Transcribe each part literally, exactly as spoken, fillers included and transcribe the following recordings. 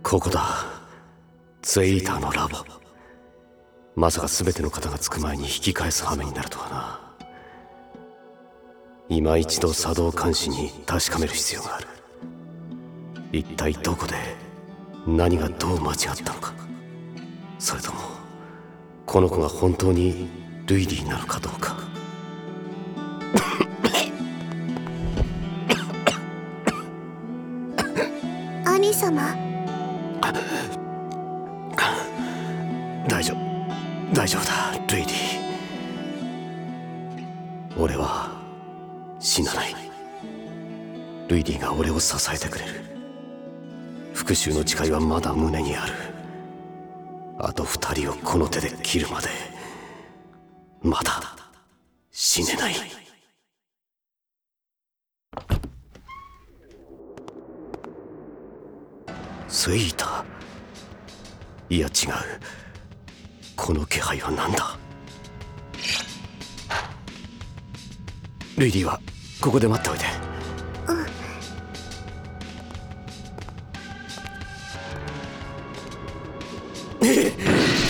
ここだ。ツエイーターのラボ。まさか全ての方がつく前に引き返す羽目になるとはな。今一度作動監視に確かめる必要がある。一体どこで何がどう間違ったのか、それともこの子が本当にルイリーなのかどうか。 兄様、 大丈夫大丈夫だルイリー。俺は死なない。ルイリーが俺を支えてくれる。復讐の誓いはまだ胸にある。あと二人をこの手で切るまでまだ死ねない。ツエイーター、いや違う。この気配は何だ。ルイリーはここで待っておいて。うん。えっ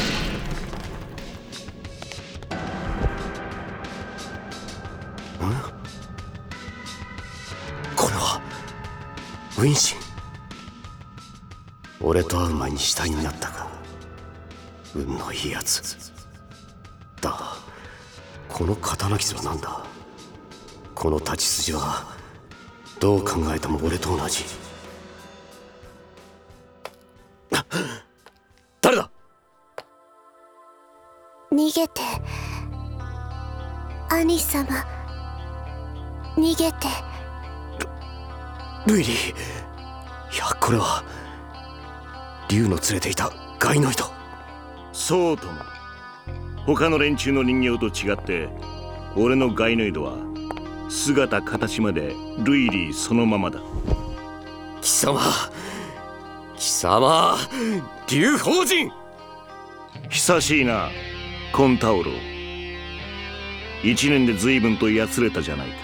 これはウィンシン。俺と会う前に死体になったか。運のいいやつだ。この刀傷は何だ。この立ち筋はどう考えても俺と同じ。誰だ。 逃げて兄様、逃げて。 ルルイリー、いやこれは竜の連れていたガイノイド。 そうとも。他の連中の人形と違って俺のガイノイドは姿形までルイリーそのままだ。 貴様貴様竜宝人。 久しいなコンタウロ。一年で随分とやつれたじゃないか。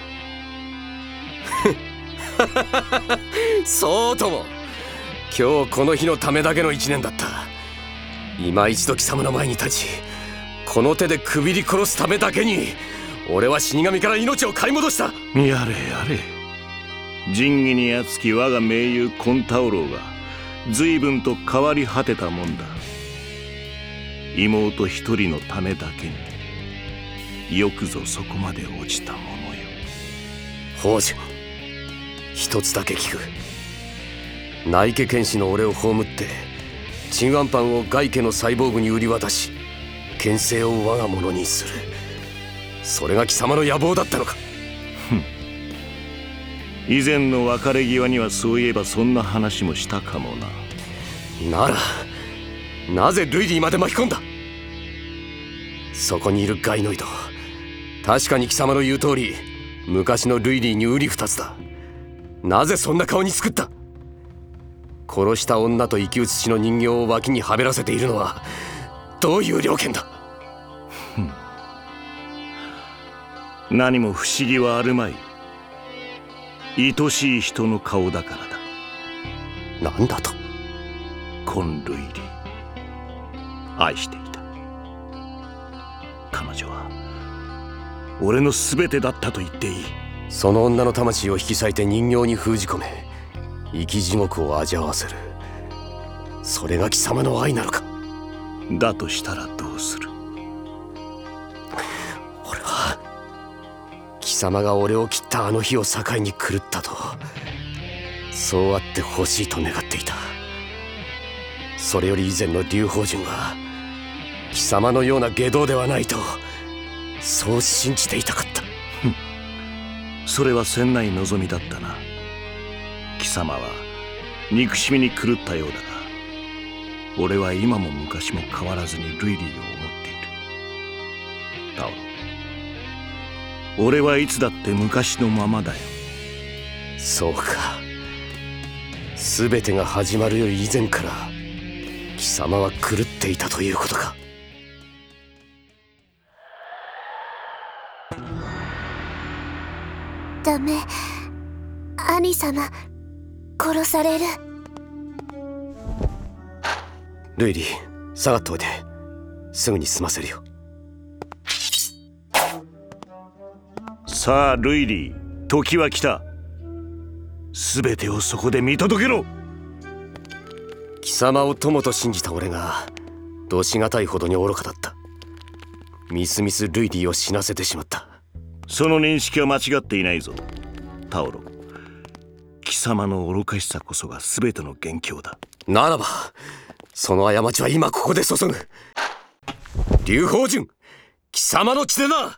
そうとも。今日この日のためだけの一年だった。今一度貴様の前に立ち、この手でくびり殺すためだけに俺は死神から命を買い戻した。 やれやれ。仁義に厚き我が盟友コンタウロが随分と変わり果てたもんだ。妹一人のためだけによくぞそこまで落ちたものよ。 宝珠、一つだけ聞く。内家剣士の俺を葬ってチンアンパンを外家のサイボーグに売り渡し、権勢を我が物にする。それが貴様の野望だったのか。 以前の別れ際にはそういえばそんな話もしたかもな。 ならなぜルイリーまで巻き込んだ。そこにいるガイノイド、確かに貴様の言う通り昔のルイリーに瓜二つだ。なぜそんな顔に作った。殺した女と生き写しの人形を脇にはべらせているのはどういう了見だ。 何も不思議はあるまい。愛しい人の顔だからだ。何だと。 コン・ルイリー、愛していた。彼女は俺の全てだったと言っていい。 その女の魂を引き裂いて人形に封じ込め、生き地獄を味わわせる。それが貴様の愛なのか。 だとしたらどうする。 俺は貴様が俺を切ったあの日を境に狂ったと、そうあってほしいと願っていた。それより以前の竜宝人は貴様のような外道ではないと、そう信じていたかった。 それはせんない望みだったな。貴様は憎しみに狂ったようだが、俺は今も昔も変わらずにルイリーを思っている。タオロ、俺はいつだって昔のままだよ。 そうか。全てが始まるより以前から貴様は狂っていたということか。 ダメ、兄様殺される。 ルイリー、下がっておいて。すぐに済ませるよ。 さあルイリー、時は来た。全てをそこで見届けろ。 貴様を友と信じた俺がどしがたいほどに愚かだった。みすみすルイリーを死なせてしまった。 その認識は間違っていないぞタオロ。貴様の愚かしさこそが全ての元凶だ。 ならばその過ちは今ここで注ぐ。劉邦順、貴様の血でな。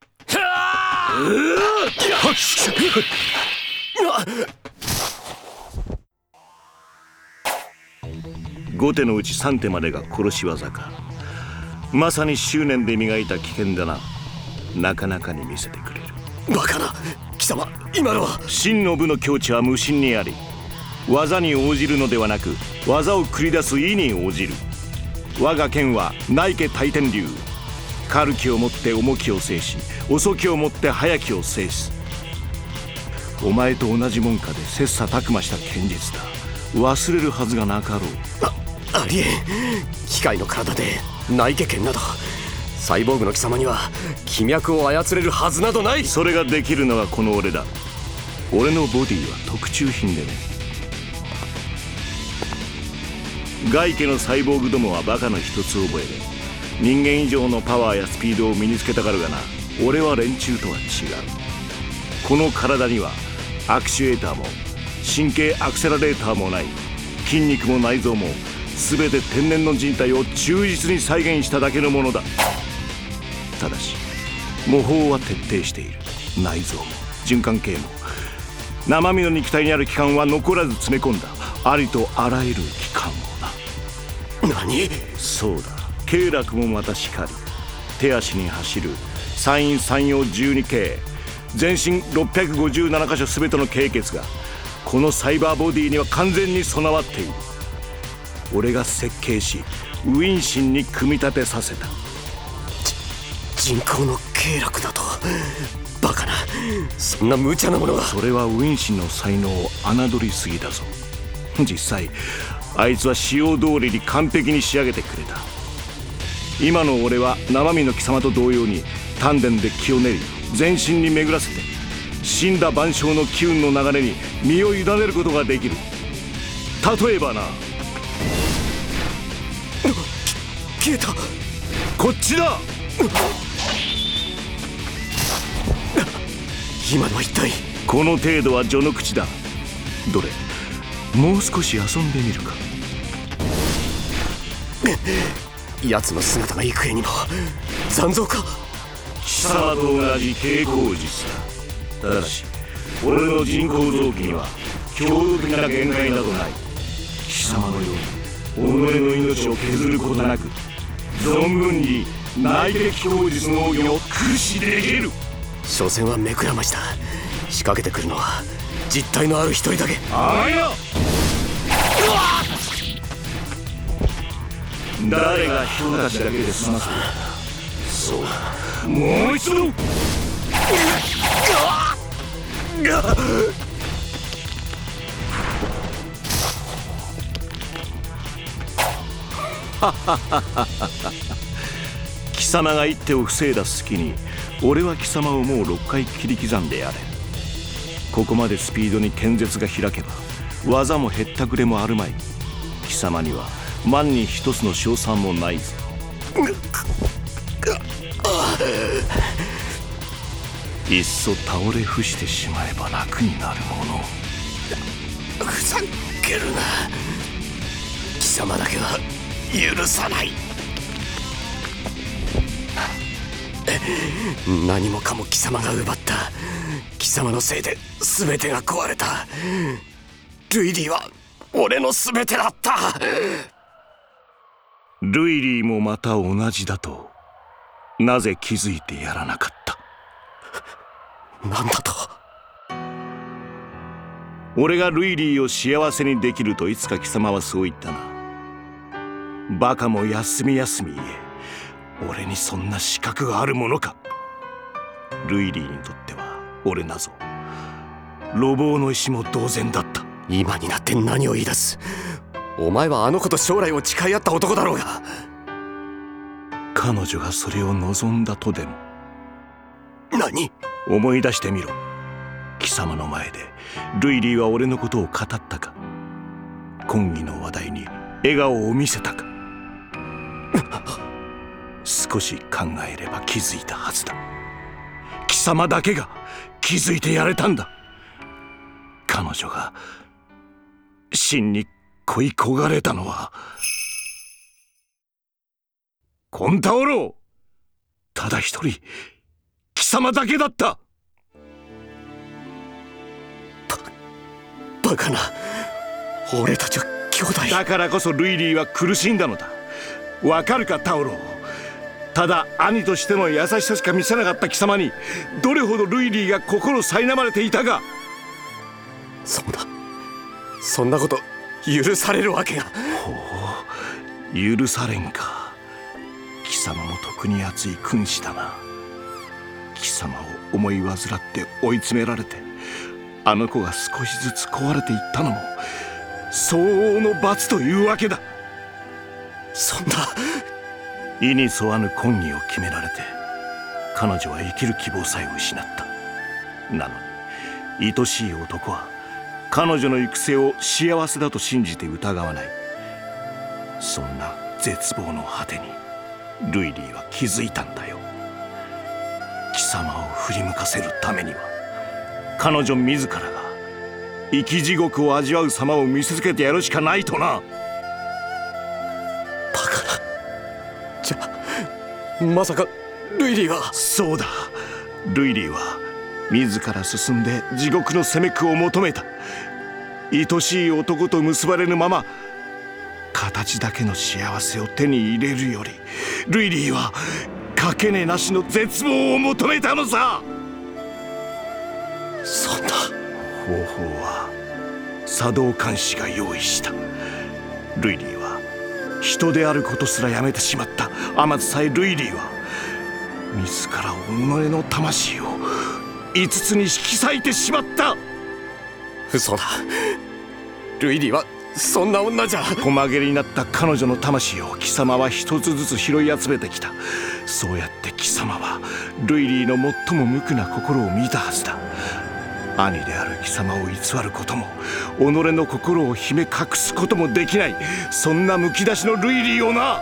ご手のうちさん手までが殺し技か。まさに執念で磨いた危険だな。なかなかに見せてくれる。 バカな貴様、今のは。 真の武の境地は無心にあり、技に応じるのではなく技を繰り出す意に応じる。我が剣は内家大天流。軽きをもって重きを制し、遅きをもって早きを制す。お前と同じ門下で切磋琢磨した剣術だ。忘れるはずがなかろう。 あ、ありえん。機械の体で内家剣など、サイボーグの貴様には気脈を操れるはずなどない。 それができるのはこの俺だ。俺のボディは特注品でね。外家のサイボーグどもはバカの一つ覚えで、人間以上のパワーやスピードを身につけたがるがな。俺は連中とは違う。この体にはアクチュエーターも神経アクセラレーターもない。筋肉も内臓も全て天然の人体を忠実に再現しただけのものだ。ただし模倣は徹底している。内臓も循環系も生身の肉体にある器官は残らず詰め込んだ。ありとあらゆる器官をな。 何？ そうだ、経絡もまたしかり。手足に走る三陰三陽十二経、全身ろっぴゃくごじゅうなな箇所全ての経血がこのサイバーボディには完全に備わっている。俺が設計しウィンシンに組み立てさせた。 人工の経絡だと？バカな、そんな無茶なものが。 それはウィンシンの才能を侮りすぎだぞ。実際あいつは仕様通りに完璧に仕上げてくれた。今の俺は生身の貴様と同様に丹田で気を練り全身に巡らせて、死んだ万象の機運の流れに身を委ねることができる。例えばな。 消えた。 こっちだ。 今のは一体。 この程度は序の口だ。どれ、もう少し遊んでみるか。 奴の姿が幾重にも残像か。 貴様と同じ傾向術だ。ただし俺の人工臓器には強度的な限界などない。貴様のように己の命を削ることなく存分に内的気候術の奥義を駆使できる。 所詮は目くらましだ。仕掛けてくるのは実体のある一人だけ。 あいや、誰が人たちだけで済ませる。そうだ、もう一度。貴様が一手を防いだ隙に俺は貴様をもうろっかい切り刻んでやれ。ここまでスピードに剣絶が開けば技もへったくれもあるまい。貴様には万に一つの勝算もないぞ。いっそ倒れ伏してしまえば楽になるもの。 ふざけるな。貴様だけは許さない。何もかも貴様が奪った。貴様のせいで全てが壊れた。ルイリーは俺の全てだった。 ルイリーもまた同じだとなぜ気づいてやらなかった。 なんだと。 俺がルイリーを幸せにできるといつか貴様はそう言ったな。バカも休み休み言え。俺にそんな資格があるものか。ルイリーにとっては俺なぞ路傍の石も同然だった。 今になって何を言い出す。 お前はあの子と将来を誓い合った男だろうが。 彼女がそれを望んだとでも。 何？ 思い出してみろ。貴様の前でルイリーは俺のことを語ったか？婚儀の話題に笑顔を見せたか？少し考えれば気づいたはずだ。貴様だけが気づいてやれたんだ。彼女が真に恋焦がれたのはコンタオロただ一人貴様だけだった。 バカな。俺たちは兄弟だからこそルイリーは苦しんだのだ。わかるかタオロ。ただ兄としての優しさしか見せなかった貴様にどれほどルイリーが心苛まれていたか。 そうだ。そんなこと許されるわけが。 ほう、許されんか。貴様も特に熱い君子だな。貴様を思い患って追い詰められてあの子が少しずつ壊れていったのも相応の罰というわけだ。 そんな。 意に沿わぬ婚儀を決められて彼女は生きる希望さえ失った。なのに愛しい男は彼女の行く末を幸せだと信じて疑わない。そんな絶望の果てにルイリーは気づいたんだよ。貴様を振り向かせるためには彼女自らが生き地獄を味わう様を見せつけてやるしかないとな。 バカな。じゃあまさかルイリーは。 そうだ。ルイリーは自ら進んで地獄の責め苦を求めた。愛しい男と結ばれぬまま形だけの幸せを手に入れるよりルイリーはかけねなしの絶望を求めたのさ。 そんな。 方法は茶道監視が用意した。ルイリーは人であることすらやめてしまった。あまつさえルイリーは自ら己の魂を五つに引き裂いてしまった。 嘘だ。ルイリーはそんな女じゃ。 細切れになった彼女の魂を貴様は一つずつ拾い集めてきた。そうやって貴様はルイリーの最も無垢な心を見たはずだ。兄である貴様を偽ることも己の心を秘め隠すこともできない、そんなむき出しのルイリーをな。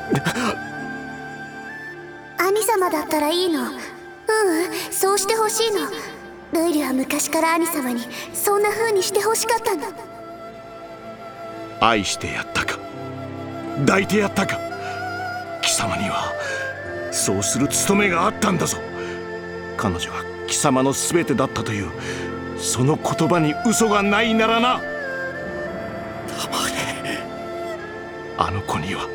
兄様だったらいいの。ううん、そうしてほしいの。ルイリは昔から兄様にそんな風にしてほしかったんだ。 愛してやったか、抱いてやったか。貴様にはそうする務めがあったんだぞ。彼女は貴様の全てだったというその言葉に嘘がないならな。 黙れ。 あの子には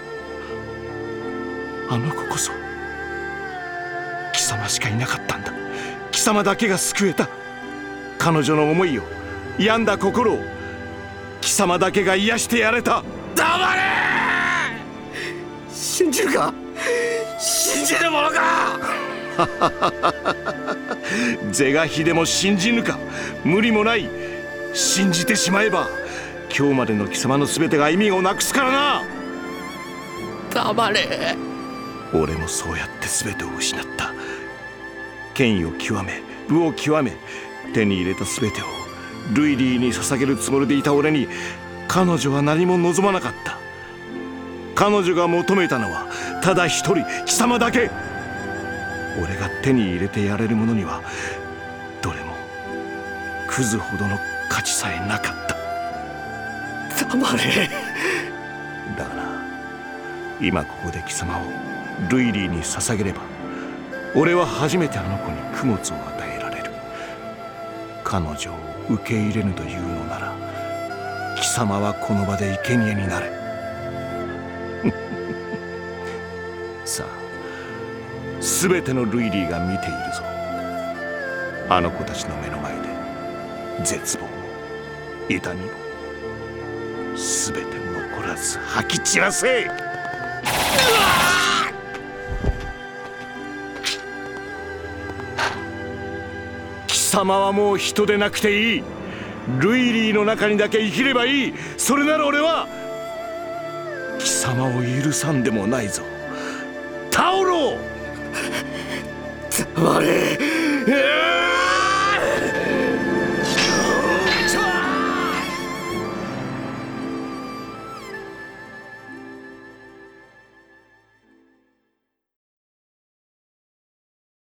あの子こそ貴様しかいなかったんだ。貴様だけが救えた。彼女の思いを、病んだ心を貴様だけが癒してやれた。 黙れ。信じるか。信じるものか。 是が非でも信じぬか。無理もない。信じてしまえば今日までの貴様の全てが意味をなくすからな。 黙れ。 俺もそうやって全てを失った。権威を極め武を極め手に入れた全てをルイリーに捧げるつもりでいた俺に彼女は何も望まなかった。彼女が求めたのはただ一人貴様だけ。俺が手に入れてやれるものにはどれもクズほどの価値さえなかった。 黙れ。 だがな、今ここで貴様をルイリーに捧げれば俺は初めてあの子に供物を与えられる。彼女を受け入れぬというのなら貴様はこの場で生贄になれ。さあ、全てのルイリーが見ているぞ。あの子たちの目の前で絶望も痛みも全て残らず吐き散らせ。貴様はもう人でなくていい。 ルイリーの中にだけ生きればいい。それなら俺は貴様を許さんでもないぞタオロ。 黙れ。